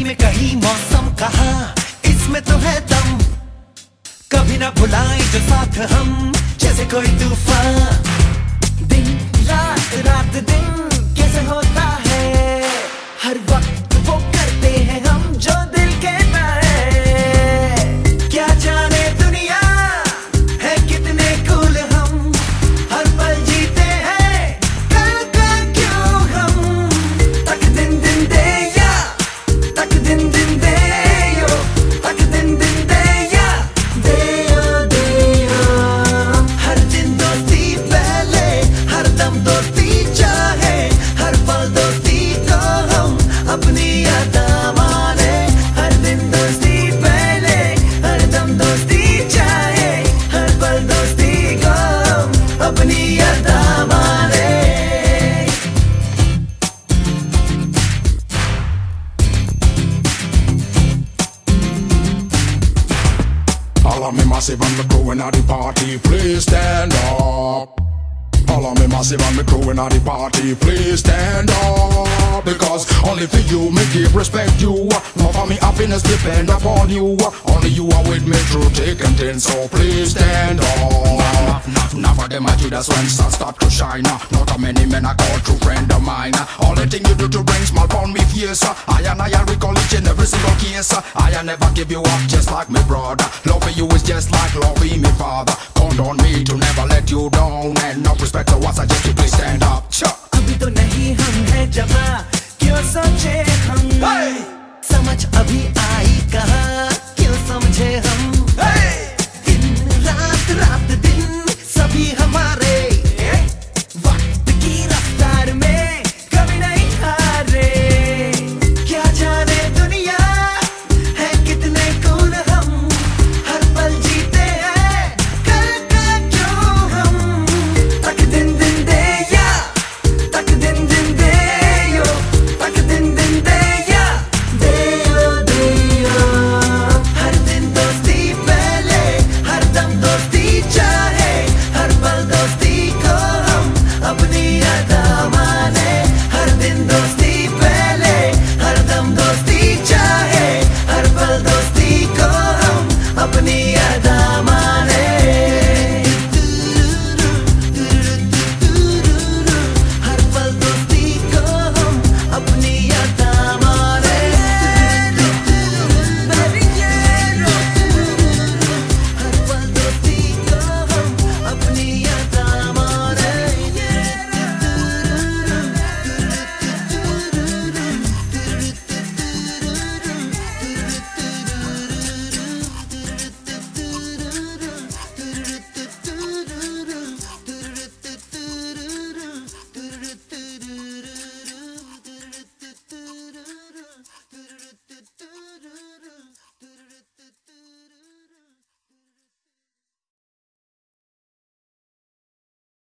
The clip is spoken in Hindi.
में कहीं मौसम कहा, इसमें तो है दम। कभी ना भुलाए जो साथ हम, जैसे कोई तूफान। दिन रात रात दिन कैसे होता है, हर वक्त वो करते हैं हम जो दिल कहता है। क्या जाने दुनिया है कितने कूल हम, हर पल जीते हैं कल का क्यों हम। तक दिन दिन दे या तक दिन दिन दे यो, तक दिन दिन दे या दे यो। हर दिन दोस्ती पहले, हर दम दोस्ती चाहे, हर पल दोस्ती को हम अपनी अदा माने। हर दिन दोस्ती पहले, हर दम दोस्ती चाहे, हर पल दोस्ती को हम अपनी अदा माने। All of me massive and me crewing at the party, please stand up. All of me massive and me crewing at the party, please stand up. Because only for you me give respect you. Not for me happiness depend upon you. Only you are with me through thick and thin, so please stand up. Enough of them a Judas when sun start to shine. Not a many men I call true friend of mine. Only thing you do to bring small on me face. I recall each and every single case. I never give you up just like me brother. Love for you is just like loving me father. Count on me to never let you down. And no respect to what I just you please stand up. अभी तो नहीं हम हैं जवां, क्यों सोचे